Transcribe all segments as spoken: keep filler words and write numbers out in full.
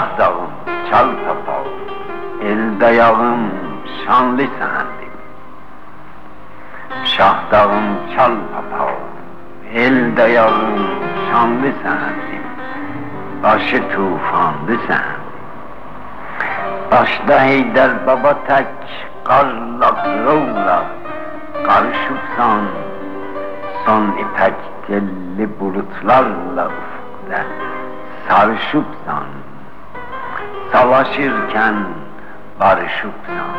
Şah dağım, çal papağım, el dayağım, şanlı sendim. Şah dağım, çal papağım, el dayağım, şanlı sendim. Başı tufanlı sendim. Başta Heydər baba tek, qarlaq yollar, qarışıbsan, son ipək telli bulutlarla ufukda sarışıbsan, savaşırken barışıbsan.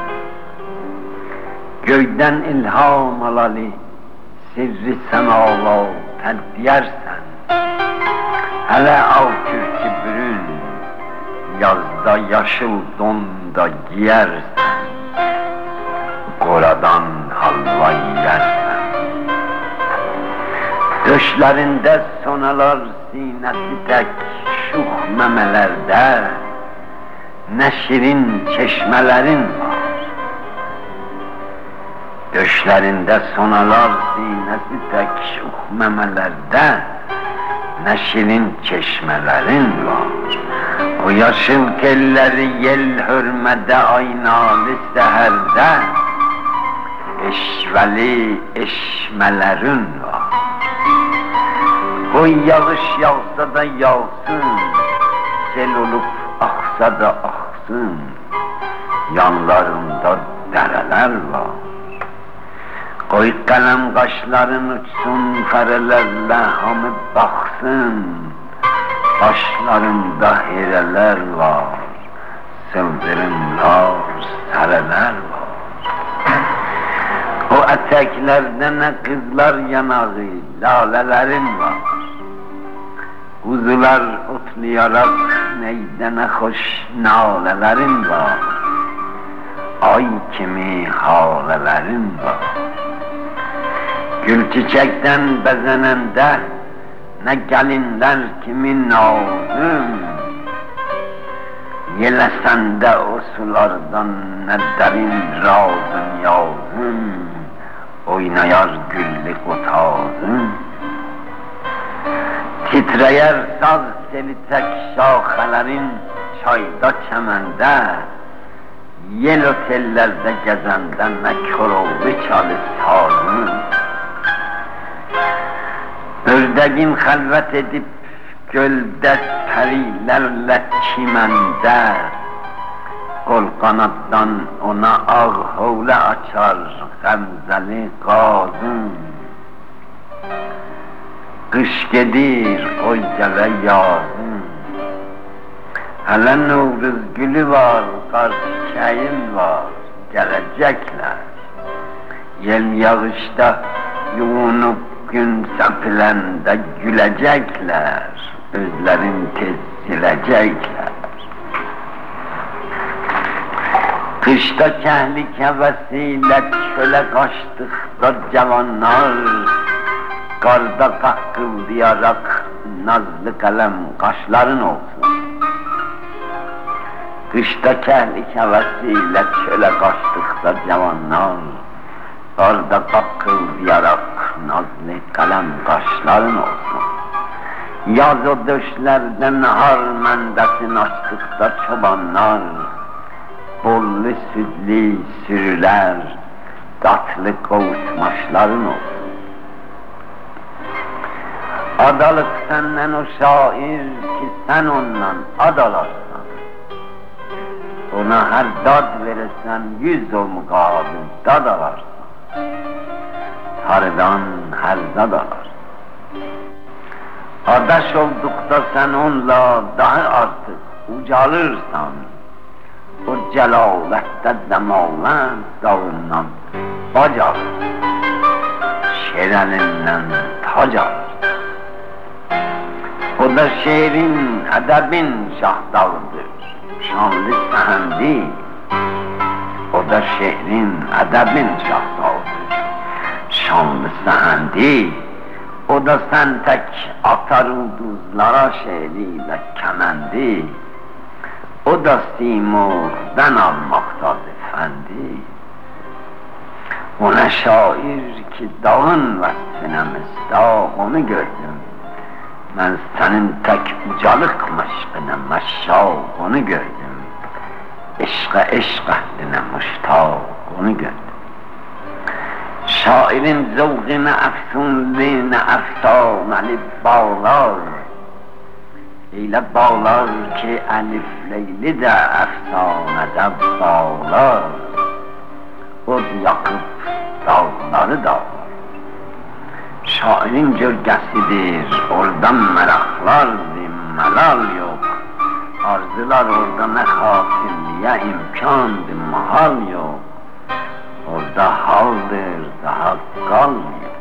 Göyden ilham alalı, sirri semalar tərpiyərsən, hələ av kürkü bürün, yazda yaşıl donda giyersen, koradan halva yersen. Döşlerinde sonalar sinesi tek şuh memelerde, ne şirin çeşmelerin var. Döşlerinde sonalar sinesi tek şuh memelerde, ne şirin çeşmelerin var. O yaşıl kelleri yel hürmede aynalı seherde, eşveli eşmelerin var. Koy yağış yağsa da yağsın, sel olup aksa da aksın, yanlarında dereler var. Koy kalem kaşların uçsun, karelerle hamı baksın, başlarında hireler var, sıldırımlar, sareler var. O eteklerde ne kızlar yanağı, lalelerin var. Kuzular otlayarak neyde ne hoş nalelerin var. Ay kimi halelerin var. Gül çiçekten bezenende ne gelinler kimi nazım, yelesende o sulardan ne derin razım yazım, oynayar güllük o tazım. Titreyer saz seli tek şahelerin çayda çemende, yel otellerde gezenden ne koroğlu çalı sazım. Ördeğin halvet edip gölde perilerle çimende, kol kanattan ona ağ havle açar gamzeli gazım. Kış gedir oy gele yazım, hele Novruz gülü var, kar çiçeğin var, gelecekler. Yel yağışta yuvunup gün sapilende gülecekler, özlerin tez silecekler. Kışta kehlik hevesiyle çöle kaçtıkta cavanlar, karda kakkıldayarak nazlı kalem kaşların olsun. Kışta kehlik hevesiyle çöle kaçtıkta cavanlar, karda kakkıldayarak nazlı kalem kaşların olsun. Yaz o döşlerden har mendesin açtıkta çobanlar, bollu sütlü sürüler, tatlı kavuşmaşların olsun. Adalık senden o şair ki sen ondan adalarsan, ona her dad verirsen yüz o mukabil dad alarsan, tarıdan her dad alarsın. Adaş oldukta sen onunla daha artık ucalırsan, o celalette demaven dağından bac alırsın, şerelinden tac alırsın. O da şehrin, edebin şahdağıdır, şanlı sehendi. O da şehrin, edebin şahdağıdır, şanlı sehendi. O da sen tek atar ulduzlara şehriyle kemendi. O da simurdan almaktadır efendi. O ne şair ki dağın vasfine misdaq onu gördüm, Ben senin tek ucalık meşkine meşşak onu gördüm. Eşka eşk ehline müştak onu gördüm. Şairin zevgine efsunliğine efsaneli bağlar. Öyle bağlar ki Elif Leyli de efsanede bağlar. Od yakıp dağları dağlar. Şairin gölgesidir, oradan meraklar, zimmeler yok. Arzular orada ne hatirliğe imkandı, mahal yok. Orada haldır, daha kalmıyor.